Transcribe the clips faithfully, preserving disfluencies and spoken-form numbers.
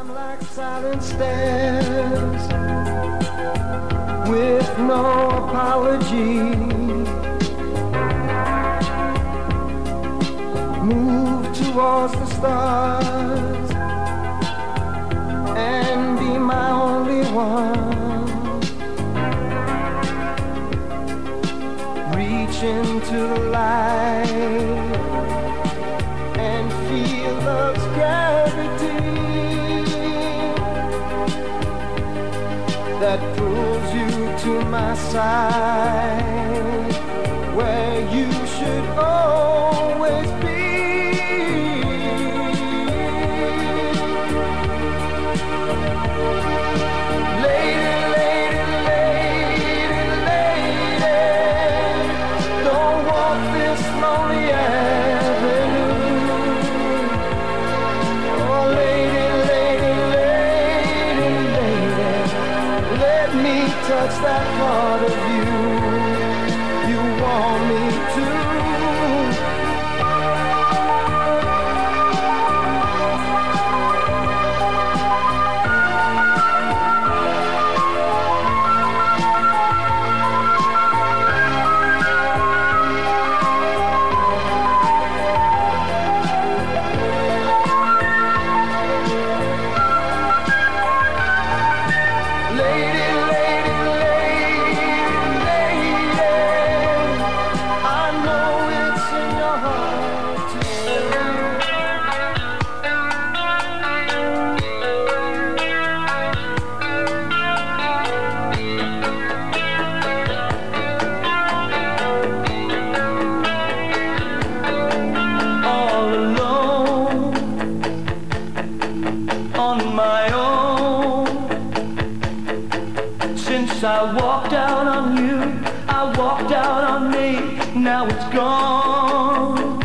like silent stairs with no apology. Move towards the stars and be my only one. Reach into the light and feel love's gravity that pulls you to my side, where you should always be. Lady, lady, lady, lady, don't walk this lonely avenue. Oh, lady, lady, lady, lady, let me touch that part of you you want me to. I walked out on you, I walked out on me, now it's gone.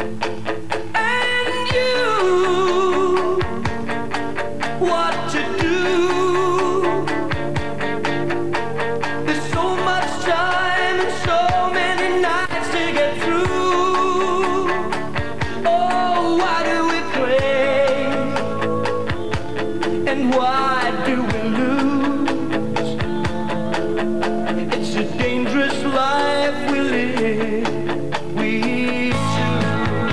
And you, what to do? There's so much time and so many nights to get through. Oh, why do we pray? And why do we lose? Life we live, we choose.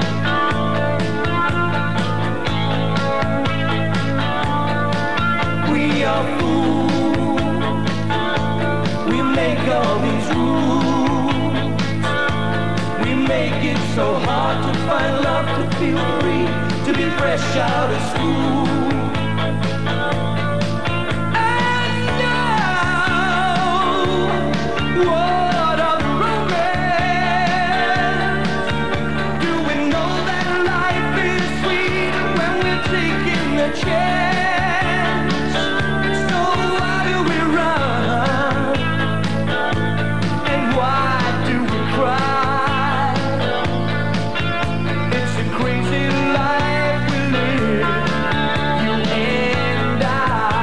We are fools, we make all these rules. We make it so hard to find love, to feel free, to be fresh out of school. What a romance! Do we know that life is sweet when we're taking a chance? So why do we run? And why do we cry? It's a crazy life we live, you and I.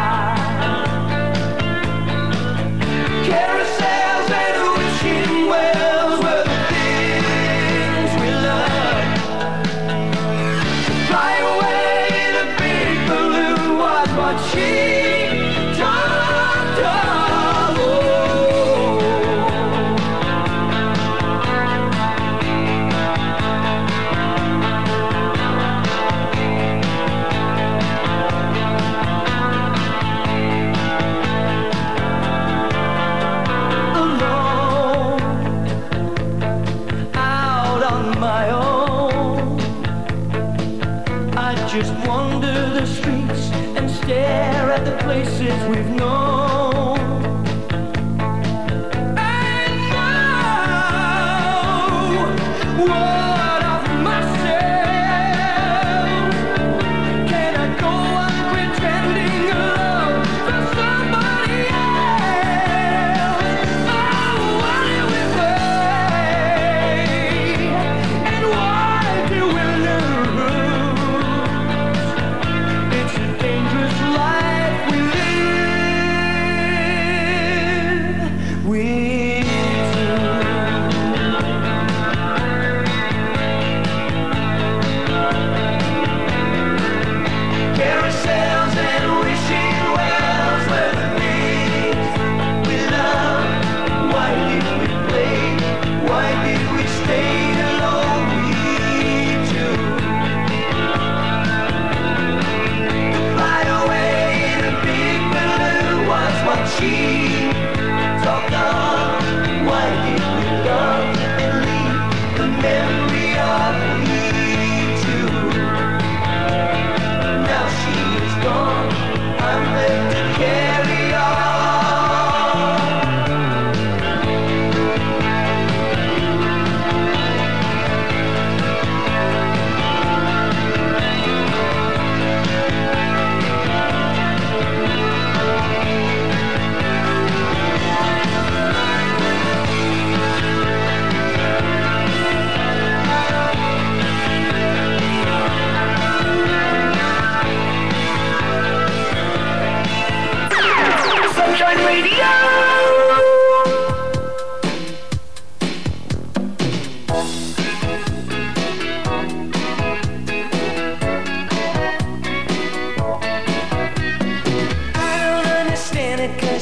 Carousels and wells were the things we loved. Fly away in a big balloon was what she dreamt of. My own, I just wander the streets and stare at the places we've known. And now, what of myself? Can I go on pretending love for somebody else? Oh, why do we play? And why do we lose? It's a dangerous life we live.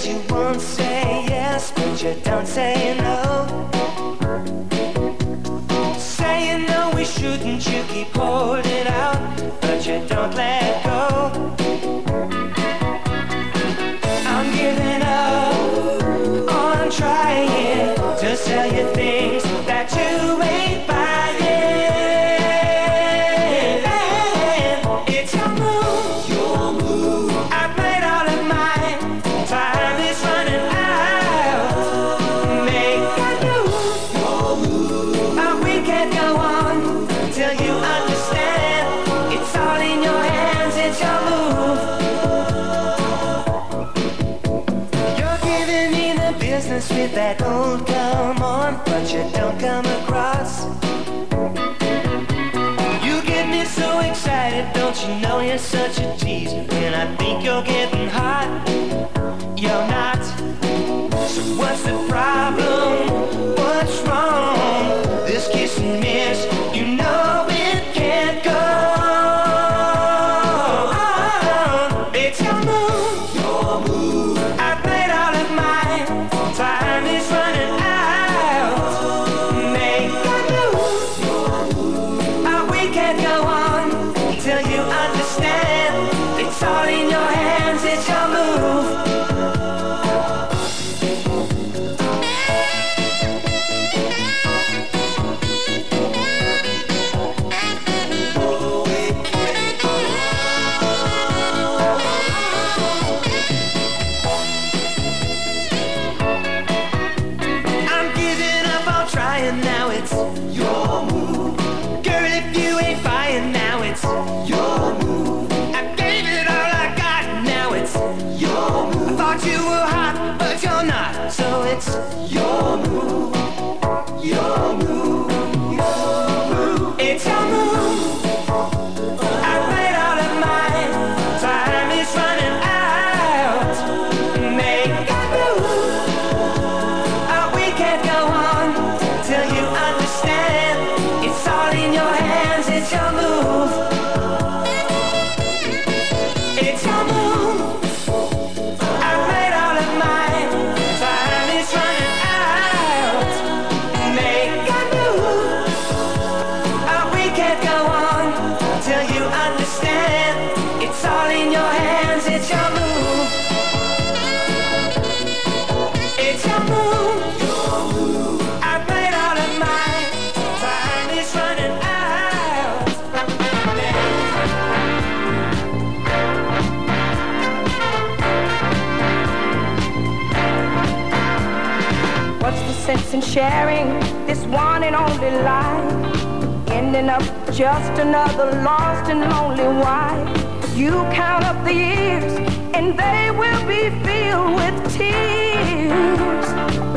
Cause you won't say yes, but you don't say no. Saying no, we shouldn't, you keep holding out, but you don't let go. I'm giving up on trying to sell you things that you ain't buying. It's your move, your move. I've made all of mine. Time is running out. Make a move, your move. Oh, we can't go on till you understand. It's all in your hands. It's your move. You're giving me the business with that old come on, but you don't come across. You get me so excited, don't you know you're such a tease? When I think you're getting hot, you're not. So what's the problem? What's wrong? This kiss and miss, you know it can't go on. It's your move, your move. I've played all of mine. Time is running out. Make a move, your move. Oh, we can't go on till you understand. It's all in your hands. It's your move. I'm giving up on trying now, it's your move. Girl, if you ain't buying now, it's your move. I gave it all I got, now it's your move. I thought you were hot, but you're not, so it's your move. Your move, your move. It's your move. I played all of mine. Time is running out. Make a move. Oh, we can't go on till you understand. It's all in your hands. It's your move. It's your move. I played all of mine. Time is running out. Make a move. Oh, we can't go on till you understand. It's all in your hands. It's your move. It's your move. Your move. I played all of mine. Time is running out. What's the sense in sharing this one and only life? Ending up just another lost and lonely wife. You count up the years and they will be filled with tears.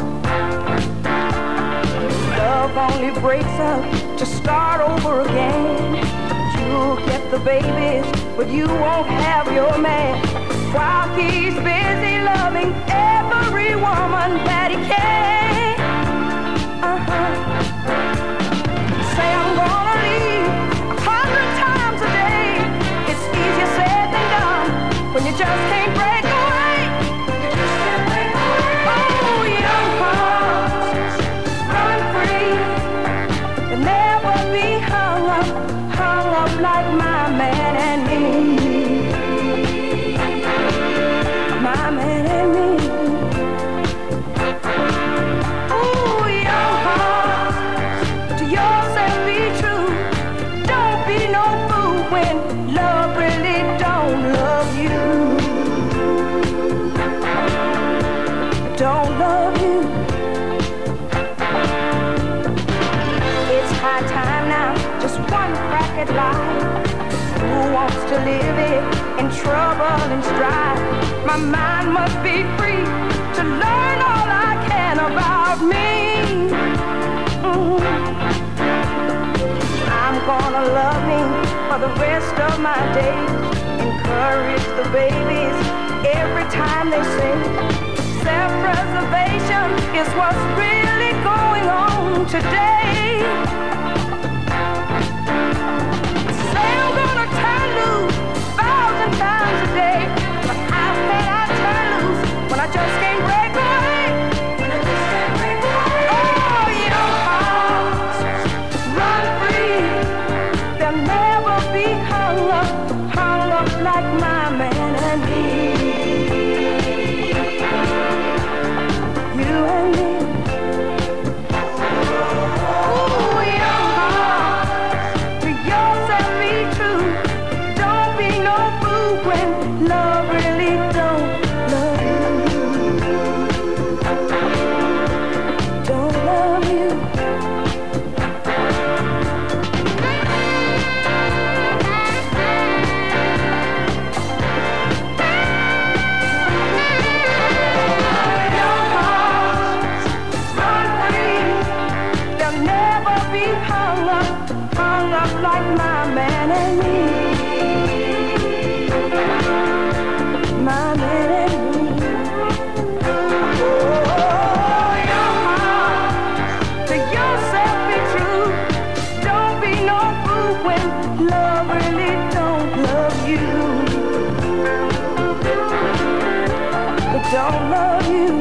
Love only breaks up to start over again. You'll get the babies, but you won't have your man. While he's busy loving every woman that he can. Uh-huh. Say I'm gonna leave a hundred times a day. It's easier said than done when you just can't break away. You just can't break away. Oh, young hearts, run free. You'll never be hung up, hung up like my man and me. My man and me. Ooh, young heart, to yourself be true. Don't be no fool when love really don't love you. Don't love you. It's high time now, just one crack at life. Who wants to live it in trouble and strife? My mind must be free to learn all I can about me. Mm. I'm gonna love me for the rest of my days. Encourage the babies every time they say self-preservation is what's really going on today. Say I'm gonna turn loose a thousand times a day, but I said I turn loose when I just can't. don't love you.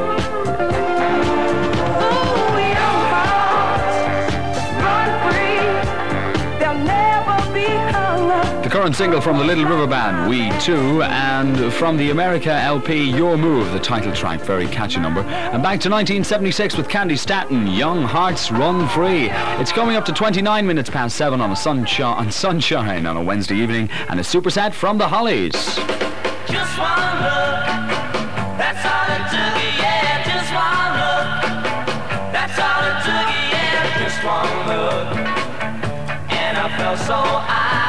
Ooh, young hearts run free. They'll never be hung. The current single from the Little River Band, We Too, and from the America L P, Your Move, the title track, very catchy number. And back to nineteen seventy-six with Candy Staton, Young Hearts Run Free. It's coming up to twenty-nine minutes past seven on a sunshine, on sunshine on a Wednesday evening, and a superset from the Hollies. Just one look, that's all it took, yeah, just one look, that's all it took, yeah, just one look, and I felt so I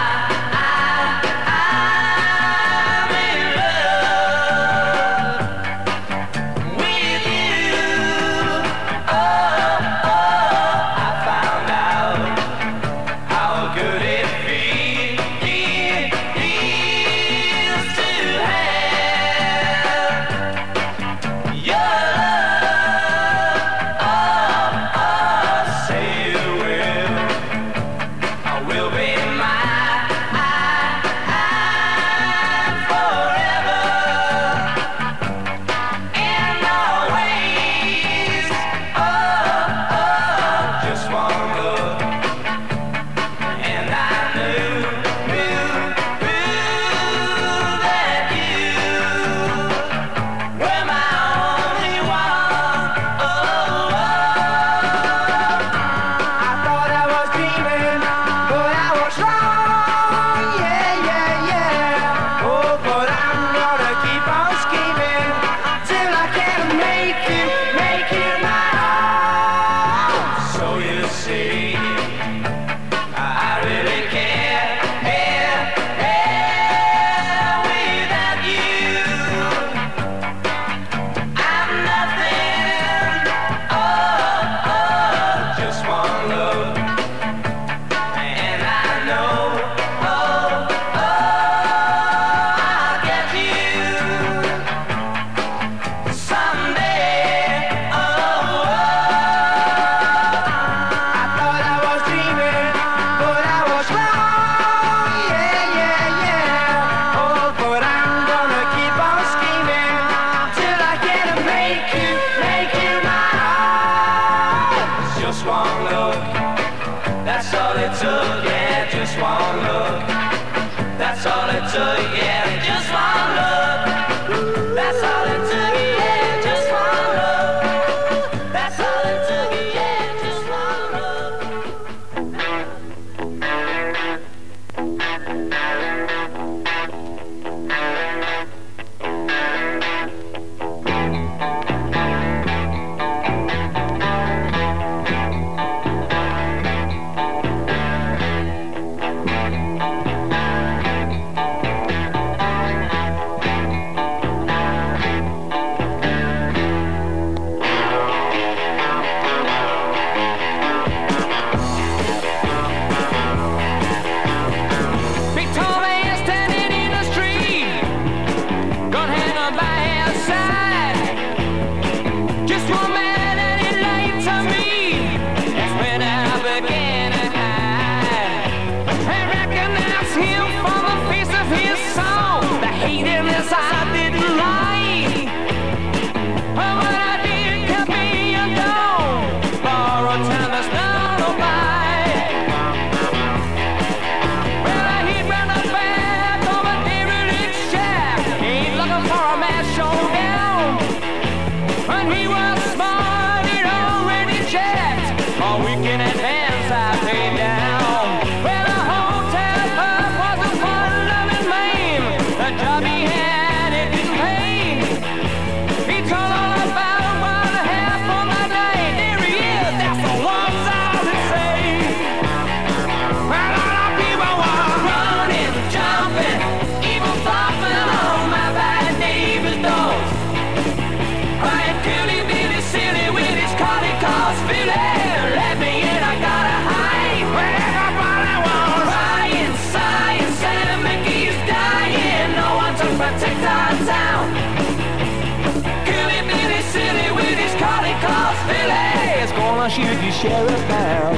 Shoot the sheriff down.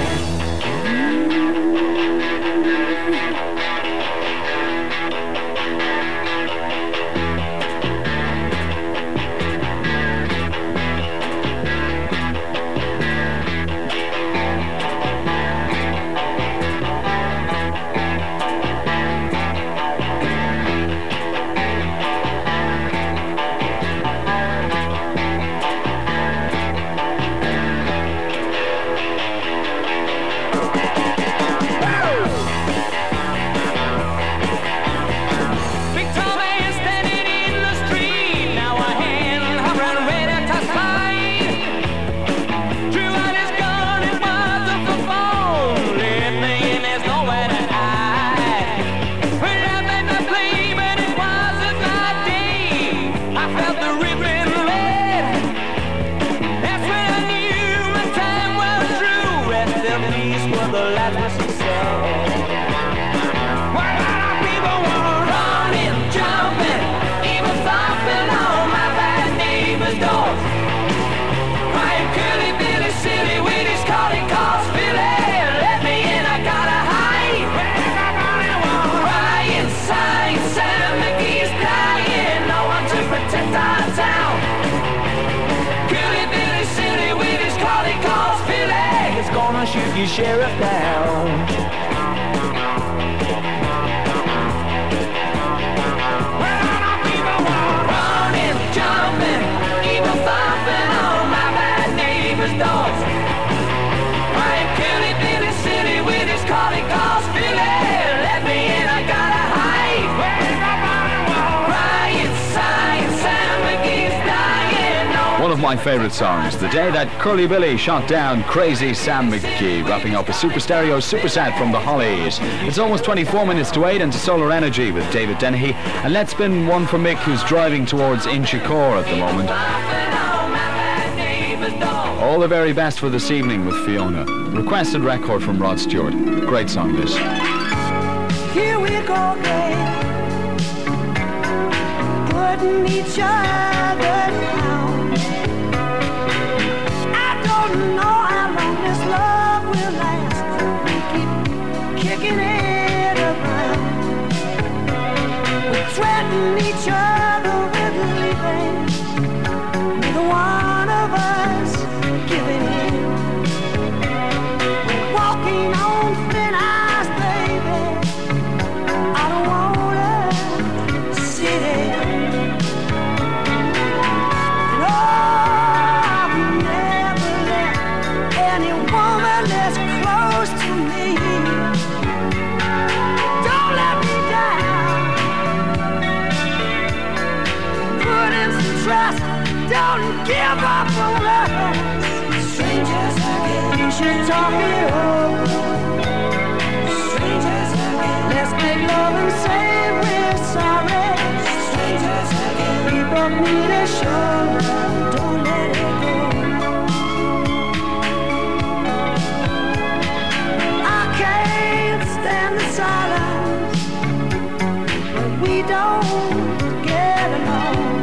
county sheriff down. Well, people were running, jumping, even thumping on my bad neighbor's doors. Ryan County, Billy City with his collie calls Billy. Let me in, I gotta hide. Where's my body wall? Ryan, science, Sam McGee's dying. No. One of my favourite songs, the day that Curly Billy shot down Crazy Sam McGee, wrapping up a Super Stereo Super Set from the Hollies. It's almost twenty-four minutes to eight into Solar Energy with David Dennehy, and let's spin one for Mick, who's driving towards Inchicore at the moment. All the very best for this evening with Fiona. Requested record from Rod Stewart. Great song this. Here we go again, putting each other down. I don't know how long this love will last. We keep kicking it around. We threaten each other with leaving, neither one of us giving in. We're walking on thin ice, baby. I don't wanna sit in. And oh, I've never let any woman that's close to me. Don't let me down. Put in some trust. Don't give up on us. Strangers again. You should talk it over. Strangers again. Let's make love and say we're sorry. Strangers again. We both need a show. Don't let it go. I can't stand the silence when we don't get along.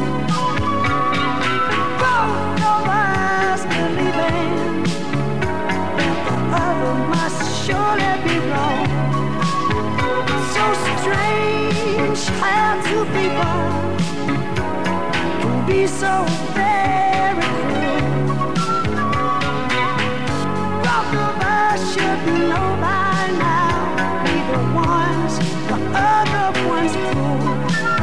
Both of us believing that the other must surely be wrong. So strange how two people can be so very cruel. Both of us should know by now, neither one's the other one's cruel.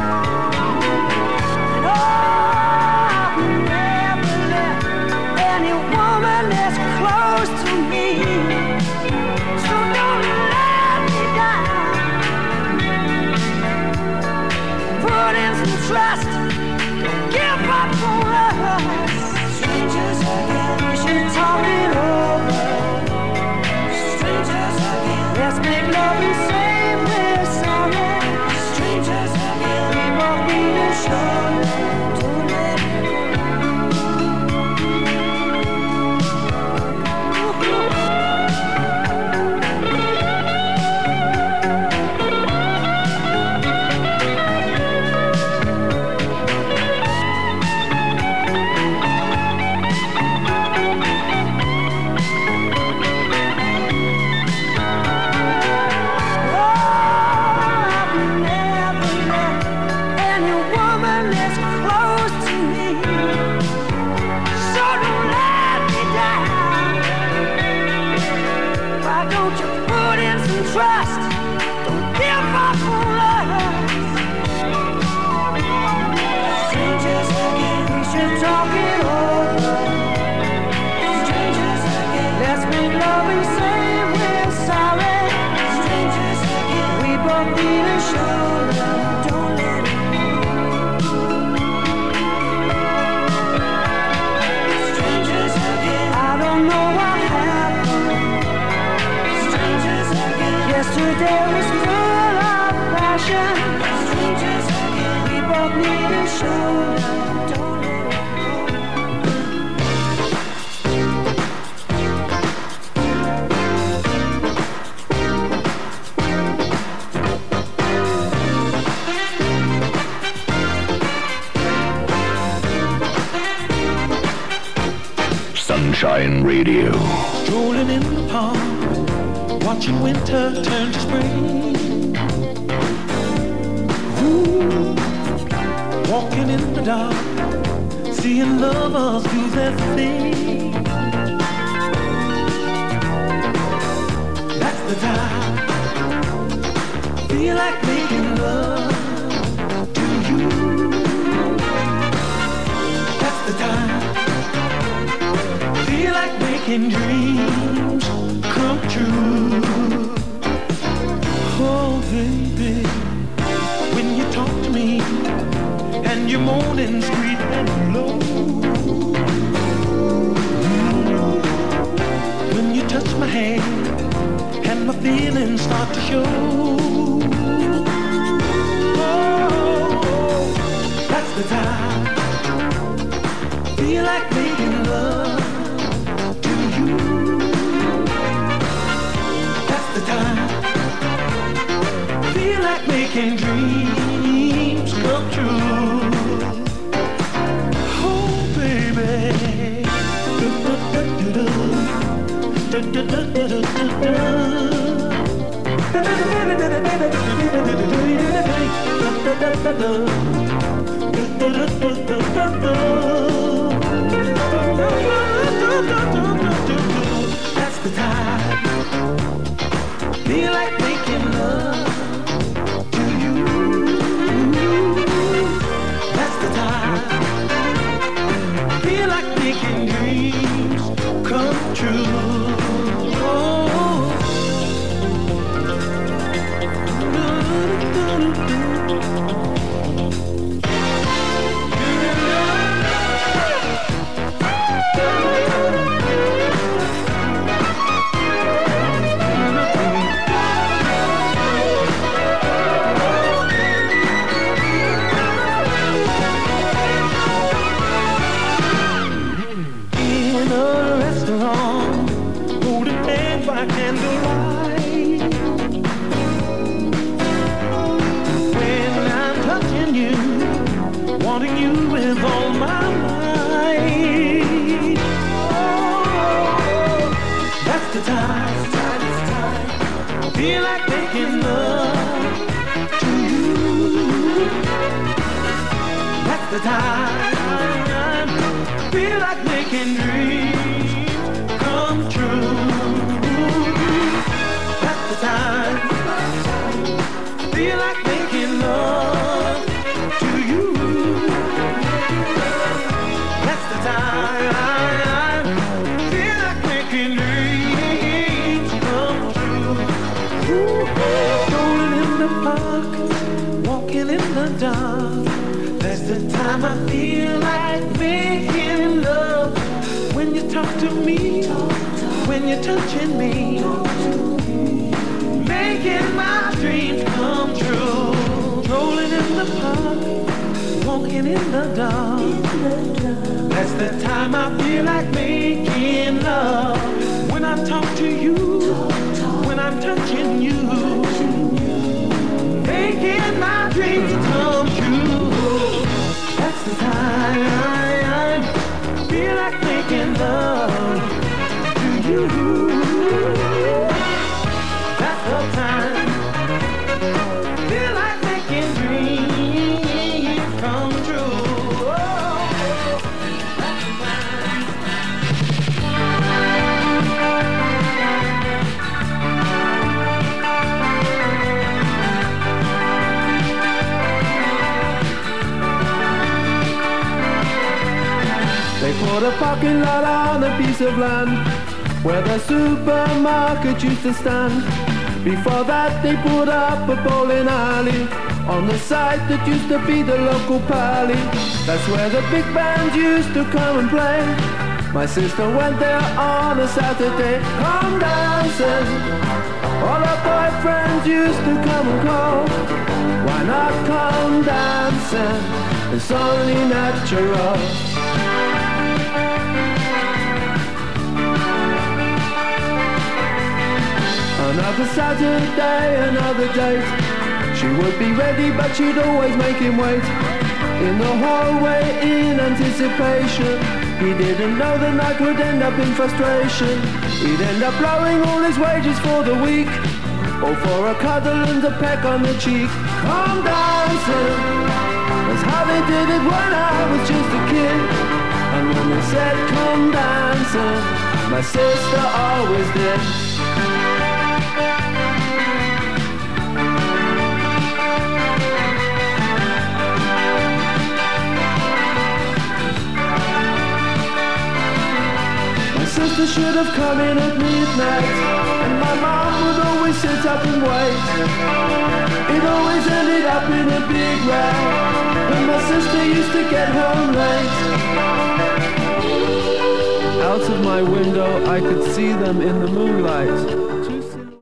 And oh, I've never let any woman that's close to me. So don't let me down. Put in some trust. Don't give up on us. Strangers again. We should talk it over. Strangers again. Let's make love and say we're sorry. Strangers again. We both need a show. Don't let it trust, don't give up on us. Strangers again, we should talk it over. Strangers again, let's make love and say we're sorry. Strangers again, we both need a shoulder. Don't let it go. Strangers again, I don't know what happened. Yesterday was full of passion. Strangers again. We both need a shoulder. Don't let it go. Sunshine Radio. Strolling in the park, watching winter turn to spring. Ooh, walking in the dark, seeing lovers do their thing. the time. Feel like making love to you. That's the time. Feel like making dreams come true. Oh baby, when you talk to me and you're moaning sweet and low, when you touch my hand and my feelings start to show. Oh, that's the time. Feel like making love to you. That's the time. Feel like making dreams come true. Oh baby. That's the time. Feel like making love to you. That's the time. Feel like making dreams come true. Wanting you with all my might. Oh, that's the time. Feel like making love to you. That's the time. Feel like making dreams come true. That's the time. Feel like making love to you. That's the time. Feel like making dreams come true. Rolling in the park, walking in the dark. That's the time I feel like making love. When you talk to me, when you're touching me, making my dreams come true. Rolling in the park, walking in the dark. That's the time I feel like making love. When I talk to you, when I'm touching you, making my dreams come true. That's the time I feel like making love to you. That's the time. Feel like making dreams come true. They put a parking lot on a piece of land where the supermarket used to stand. Before that they put up a bowling alley on the site that used to be the local pally. That's where the big bands used to come and play. My sister went there on a Saturday, come dancing. All her boyfriends used to come and call. Why not come dancing? It's only natural. Another Saturday, another date. She would be ready, but she'd always make him wait in the hallway in anticipation. He didn't know the night would end up in frustration. He'd end up blowing all his wages for the week, or for a cuddle and a peck on the cheek. Come dancing, that's how they did it when I was just a kid. And when they said come dancing, my sister always did. sister should have come in at midnight, and my mom would always sit up and wait. It always ended up in a big row when my sister used to get home late. Out of my window I could see them in the moonlight,